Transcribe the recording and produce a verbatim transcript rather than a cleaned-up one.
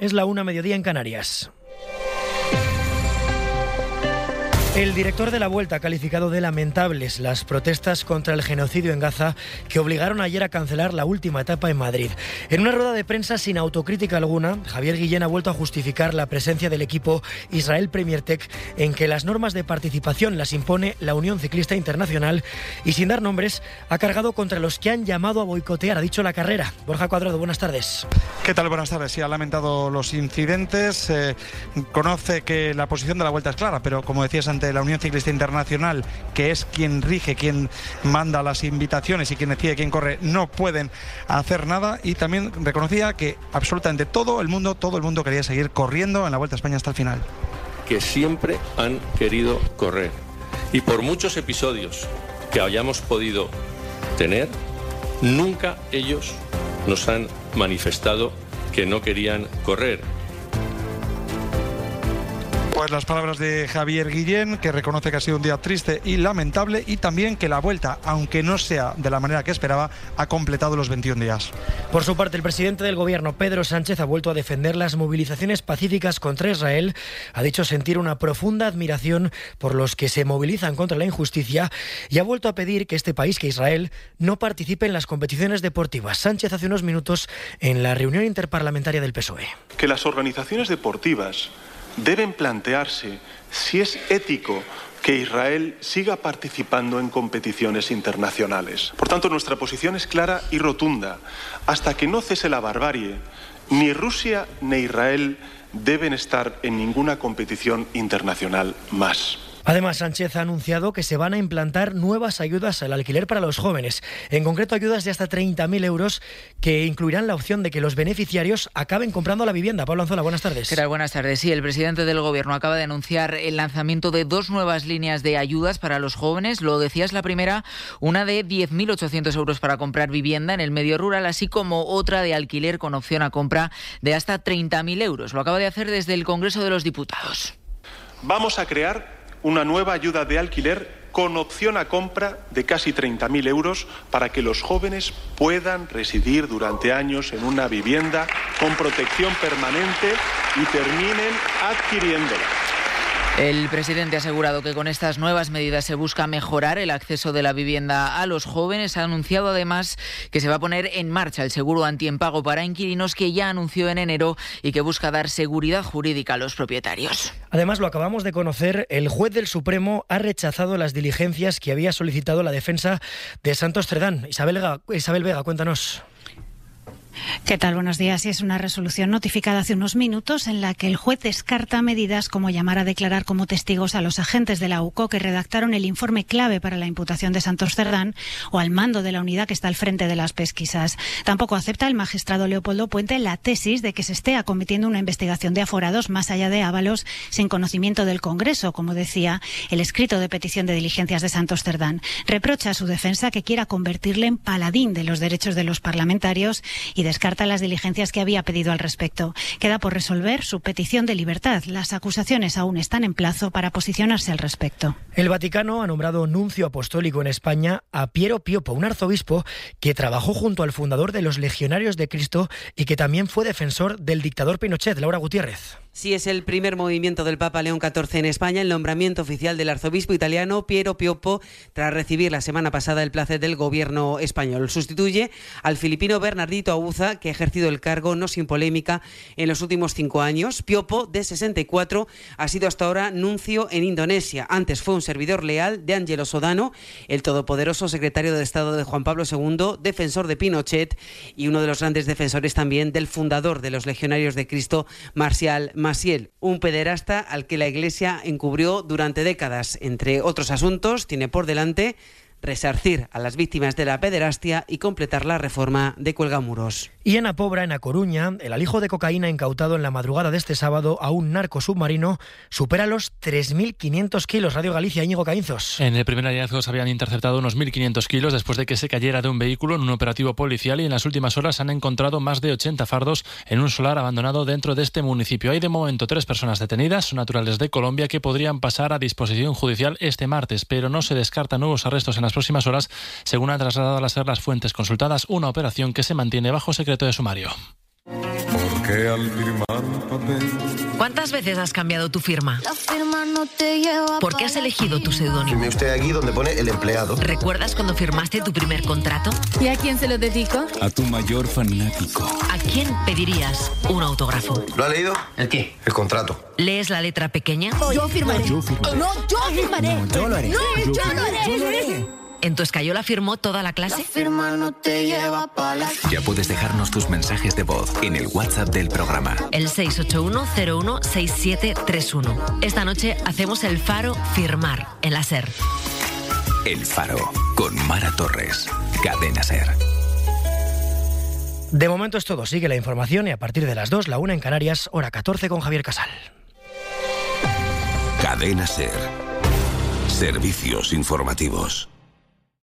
Es la una, mediodía en Canarias. El director de la Vuelta ha calificado de lamentables las protestas contra el genocidio en Gaza que obligaron ayer a cancelar la última etapa en Madrid. En una rueda de prensa sin autocrítica alguna, Javier Guillén ha vuelto a justificar la presencia del equipo Israel Premier Tech en que las normas de participación las impone la Unión Ciclista Internacional y, sin dar nombres, ha cargado contra los que han llamado a boicotear, ha dicho, la carrera. Borja Cuadrado, buenas tardes. ¿Qué tal? Buenas tardes. Sí, ha lamentado los incidentes, eh, conoce que la posición de la Vuelta es clara, pero como decías antes, la Unión Ciclista Internacional, que es quien rige, quien manda las invitaciones y quien decide quién corre, no pueden hacer nada, y también reconocía que absolutamente todo el mundo, todo el mundo quería seguir corriendo en la Vuelta a España hasta el final. Que siempre han querido correr, y por muchos episodios que hayamos podido tener, nunca ellos nos han manifestado que no querían correr. Pues las palabras de Javier Guillén, que reconoce que ha sido un día triste y lamentable, y también que la Vuelta, aunque no sea de la manera que esperaba, ha completado los veintiún días. Por su parte, el presidente del Gobierno, Pedro Sánchez, ha vuelto a defender las movilizaciones pacíficas contra Israel. Ha dicho sentir una profunda admiración por los que se movilizan contra la injusticia y ha vuelto a pedir que este país, que Israel, no participe en las competiciones deportivas. Sánchez hace unos minutos en la reunión interparlamentaria del P S O E. Que las organizaciones deportivas deben plantearse si es ético que Israel siga participando en competiciones internacionales. Por tanto, nuestra posición es clara y rotunda. Hasta que no cese la barbarie, ni Rusia ni Israel deben estar en ninguna competición internacional más. Además, Sánchez ha anunciado que se van a implantar nuevas ayudas al alquiler para los jóvenes, en concreto ayudas de hasta treinta mil euros que incluirán la opción de que los beneficiarios acaben comprando la vivienda. Pablo Anzola, buenas tardes. ¿Qué tal? Buenas tardes. Sí, el presidente del Gobierno acaba de anunciar el lanzamiento de dos nuevas líneas de ayudas para los jóvenes. Lo decías, la primera, una de diez mil ochocientos euros para comprar vivienda en el medio rural, así como otra de alquiler con opción a compra de hasta treinta mil euros. Lo acaba de hacer desde el Congreso de los Diputados. Vamos a crear una nueva ayuda de alquiler con opción a compra de casi treinta mil euros para que los jóvenes puedan residir durante años en una vivienda con protección permanente y terminen adquiriéndola. El presidente ha asegurado que con estas nuevas medidas se busca mejorar el acceso de la vivienda a los jóvenes. Ha anunciado además que se va a poner en marcha el seguro antiempago para inquilinos, que ya anunció en enero y que busca dar seguridad jurídica a los propietarios. Además, lo acabamos de conocer, el juez del Supremo ha rechazado las diligencias que había solicitado la defensa de Santos Cerdán. Isabel Vega, Isabel Vega, cuéntanos. ¿Qué tal? Buenos días. Es una resolución notificada hace unos minutos en la que el juez descarta medidas como llamar a declarar como testigos a los agentes de la U C O que redactaron el informe clave para la imputación de Santos Cerdán o al mando de la unidad que está al frente de las pesquisas. Tampoco acepta el magistrado Leopoldo Puente la tesis de que se esté acometiendo una investigación de aforados más allá de Ábalos sin conocimiento del Congreso, como decía el escrito de petición de diligencias de Santos Cerdán. Reprocha a su defensa que quiera convertirle en paladín de los derechos de los parlamentarios y descarta las diligencias que había pedido al respecto. Queda por resolver su petición de libertad. Las acusaciones aún están en plazo para posicionarse al respecto. El Vaticano ha nombrado nuncio apostólico en España a Piero Piopo, un arzobispo que trabajó junto al fundador de los Legionarios de Cristo y que también fue defensor del dictador Pinochet. Laura Gutiérrez. Sí, es el primer movimiento del Papa León catorce en España, el nombramiento oficial del arzobispo italiano Piero Piopo, tras recibir la semana pasada el placer del gobierno español. Sustituye al filipino Bernardito Auza, que ha ejercido el cargo no sin polémica en los últimos cinco años. Piopo, de sesenta y cuatro, ha sido hasta ahora nuncio en Indonesia. Antes fue un servidor leal de Angelo Sodano, el todopoderoso secretario de Estado de Juan Pablo segundo, defensor de Pinochet y uno de los grandes defensores también del fundador de los Legionarios de Cristo, Marcial Maciel, un pederasta al que la Iglesia encubrió durante décadas. Entre otros asuntos, tiene por delante resarcir a las víctimas de la pederastia y completar la reforma de Cuelgamuros. Y en Apobra, en A Coruña, el alijo de cocaína incautado en la madrugada de este sábado a un narco submarino supera los tres mil quinientos kilos. Radio Galicia, Íñigo Caínzos. En el primer hallazgo se habían interceptado unos mil quinientos kilos después de que se cayera de un vehículo en un operativo policial, y en las últimas horas han encontrado más de ochenta fardos en un solar abandonado dentro de este municipio. Hay de momento tres personas detenidas, son naturales de Colombia, que podrían pasar a disposición judicial este martes, pero no se descartan nuevos arrestos en las próximas horas, según han trasladado a las fuentes consultadas, una operación que se mantiene bajo secreto de sumario. que al firmar un papel. ¿Cuántas veces has cambiado tu firma? La firma no te lleva. ¿Por qué has elegido tu seudónimo? Firme usted aquí donde pone el empleado. ¿Recuerdas cuando firmaste tu primer contrato? ¿Y a quién se lo dedico? A tu mayor fanático. ¿A quién pedirías un autógrafo? ¿Lo ha leído? ¿El qué? El contrato. ¿Lees la letra pequeña? Yo firmaré. Yo firmaré. No, yo firmaré. No, yo lo haré. No, yo, yo, lo haré. Yo lo haré. ¿En tu escayola firmó toda la La clase? firma no te lleva pa' la... Ya puedes dejarnos tus mensajes de voz en el WhatsApp del programa. El seis ocho uno cero uno seis siete tres uno. Esta noche hacemos el Faro Firmar en la SER. El Faro, con Mara Torres. Cadena SER. De momento es todo. Sigue la información y a partir de las dos, la una en Canarias, hora catorce con Javier Casal. Cadena SER. Servicios informativos.